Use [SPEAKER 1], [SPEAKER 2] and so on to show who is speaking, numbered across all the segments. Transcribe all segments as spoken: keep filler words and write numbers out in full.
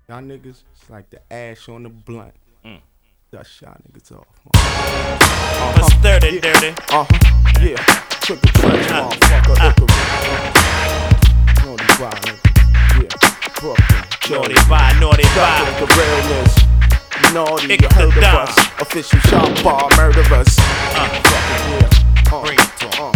[SPEAKER 1] Y'all niggas, it's like the ash on the blunt.
[SPEAKER 2] Mm.
[SPEAKER 1] Dust y'all niggas off.
[SPEAKER 2] Uh-huh. What's dirty, yeah. dirty?
[SPEAKER 1] Uh-huh, yeah. Triple trash, uh, motherfucker, uh, Icarus. Naughty vibe, nigga. Yeah, Brooklyn.
[SPEAKER 2] Naughty vibe, naughty vibe.
[SPEAKER 1] The realness. Naughty, you heard of us. Official sharp bar, murderers.
[SPEAKER 2] Uh,
[SPEAKER 1] Fucking yeah. Uh,
[SPEAKER 2] Bring it to him.
[SPEAKER 1] Uh.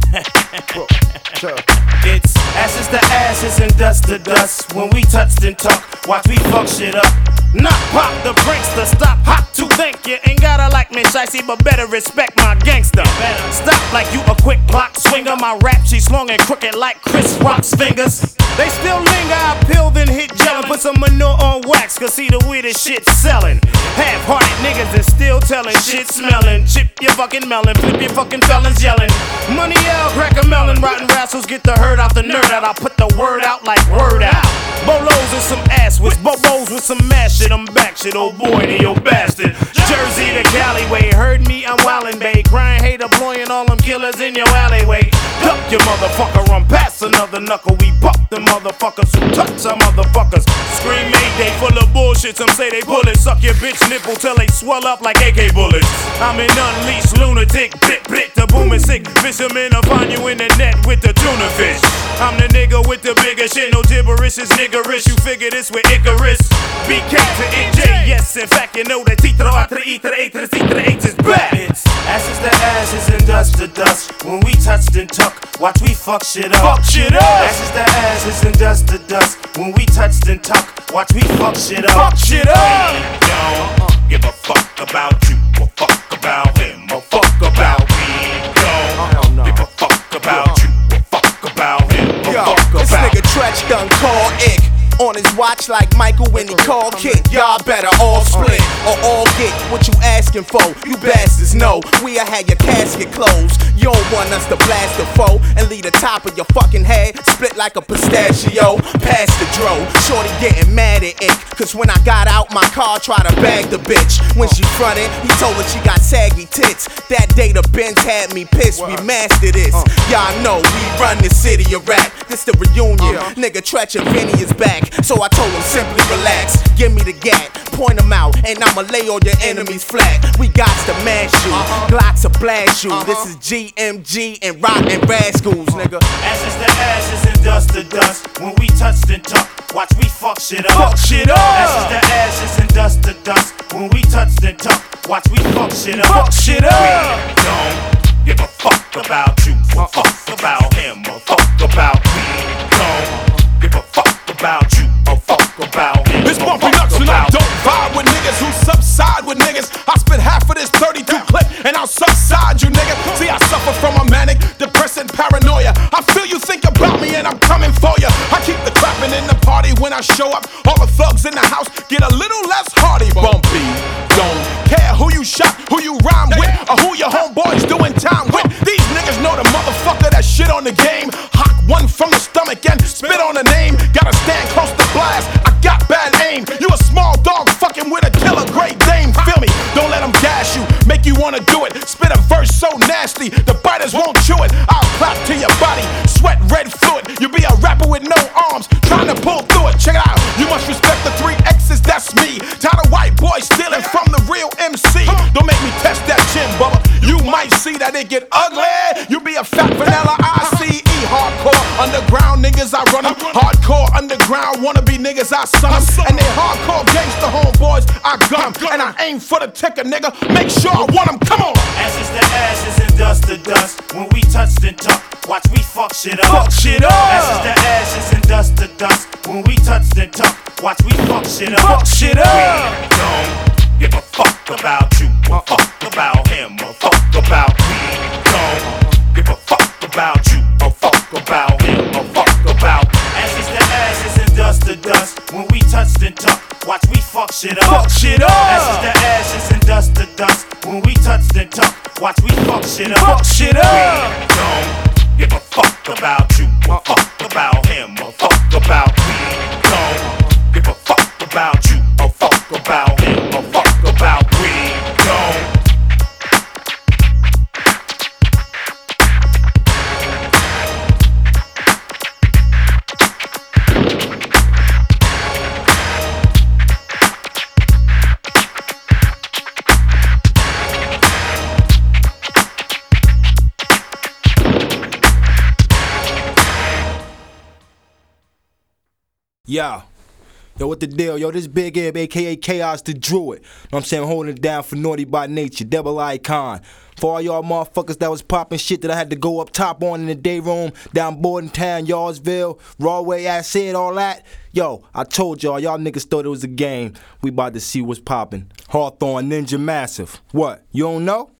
[SPEAKER 2] It's ashes to ashes and dust to dust. When we touched and talk, watch we fuck shit up. Not pop the brakes to stop. Hot to think you ain't gotta like me, shicey, but better respect my gangster. Stop like you a quick clock swinger. My rap she's long and crooked like Chris Rock's fingers. They still linger. I peel then hit gel and put some manure on wax. Cause see the weirdest shit selling. Half-hearted niggas is still telling shit smelling. Chip your fucking melon, flip your fucking felons yelling. Money out, crack a melon, rotten rascals get the herd out the nerd out. I put the word out like word out. Bolos and some ass with bobos with some mash shit. I'm back shit, oh boy, to your bastard. Jersey to Caliway, heard me, I'm wildin' bae. Crying, hate, deploying all them killers in your alleyway. Duck your motherfucker, run past another knuckle. We buck them motherfuckers who touch some motherfuckers. Scream Mayday, full of bullshit. Some say they bullets. Suck your bitch nipple till they swell up like A K bullets. I'm an unleashed lunatic, bit bit the booming sick. Fisherman, I'll find you in the net with the tuna fish. I'm the nigga with the bigger shit, no gibberish is niggerish. You figure this with Icarus. B K to N J, yes, in fact, you know that Titro Atra Itra Itra Itra H is back. It's ashes to ashes and dust to dust. When we touched and tuck, watch we fuck shit up. Fuck shit up. Ashes to ashes and dust to dust. When we touched and tuck, watch we fuck shit up. Fuck shit up. We don't give a fuck about you, or fuck about him, or fuck about me. Don't give a fuck about you, or fuck about him, or
[SPEAKER 1] Yo,
[SPEAKER 2] fuck
[SPEAKER 1] this
[SPEAKER 2] about
[SPEAKER 1] nigga Tretch done call Ick. On his watch like Michael when he called Kid. Y'all better all split or all get what you asking for. You bastards know we'll have your casket closed. You don't want us to blast the foe and leave the top of your fucking head split like a pistachio. Pass the dro. Shorty getting mad at Ick. Cause when I got out my car, try to bag the bitch. When she fronted, he told her she got saggy tits. That day the Benz had me pissed. We mastered this. Y'all know we run the city of rap. This the reunion. Nigga Tretch and Vinny is back. So I told him simply relax, give me the gat, point them out, and I'ma lay all your enemies flat. We got to mash you, uh-huh. Glocks to blast you. Uh-huh. This is G M G and Rotten Rascals, nigga.
[SPEAKER 2] Ashes to ashes and dust to dust. When we touched and tuck, watch we fuck shit up.
[SPEAKER 1] Fuck shit up.
[SPEAKER 2] Ashes to ashes and dust to dust. When we touched and tuck, watch we fuck shit up.
[SPEAKER 1] Fuck shit up.
[SPEAKER 2] We don't give a fuck about you, or fuck about him, or fuck about me. Don't give a fuck about you, or fuck about him.
[SPEAKER 3] It's bumpy nuts and I don't vibe with niggas who subside with niggas. I spit half of this thirty-two clip and I'll subside you, nigga. See, I suffer from a manic, depressing paranoia. I feel you think about me and I'm coming for ya. I keep the clapping in the party when I show up. All the thugs in the house get a little less hardy. Bumpy, don't care who you shot, who you rhyme with, or who your homeboys doing time with. These niggas know the motherfucker that shit on the game. Hock one from the stomach and spit on the name. Gotta stand close to blast, I got bad aim. You a small dog fucking with a killer Great Dane. Feel me, don't let them gas you, make you wanna do it. Spit a verse so nasty, the biters won't chew it. I'll clap to your body, sweat red fluid. You be a rapper with no arms, trying to pull through it. Check it out, you must respect the three X's, that's me. Tired of white boys stealing from the real M C. Don't make me test that chin, Bubba. You might see that it get ugly. You be a fat vanilla I C E. Hardcore underground niggas, I run them. Hardcore underground wannabe niggas, I son them. And they hardcore gangsta homeboys, I gun them. And I aim for the ticker, nigga. Make sure I want them, come on.
[SPEAKER 2] Ashes to ashes and dust to dust. When we touched and tuck, watch we fuck shit up.
[SPEAKER 1] Fuck shit up.
[SPEAKER 2] Ashes to ashes and dust to dust. When we touched and tuck, watch we fuck shit up.
[SPEAKER 1] Fuck shit up.
[SPEAKER 2] We don't give a fuck about you, or fuck about him, or fuck about me. Don't give a fuck about you, or fuck about him, or fuck about. Ashes to ashes and dust to dust. When we touched and tuck, watch we fuck shit up.
[SPEAKER 1] Fuck shit up.
[SPEAKER 2] Ashes to ashes and dust to dust. When we touched and tuck, watch we fuck shit up.
[SPEAKER 1] Fuck shit up.
[SPEAKER 2] We don't give a fuck about you, or fuck about him, or fuck about me. Don't give a fuck about you, or fuck about him, or fuck about we. Don't.
[SPEAKER 4] Yo. Yo, what the deal? Yo, this Big Ib, aka Chaos the Druid. Know what I'm saying? Holding it down for Naughty by Nature, Devil Icon. For all y'all motherfuckers that was popping shit that I had to go up top on in the day room, down Bordentown, Yardsville, Rawway, Acid, all that. Yo, I told y'all, y'all niggas thought it was a game. We about to see what's popping. Hawthorne, Ninja Massive. What? You don't know?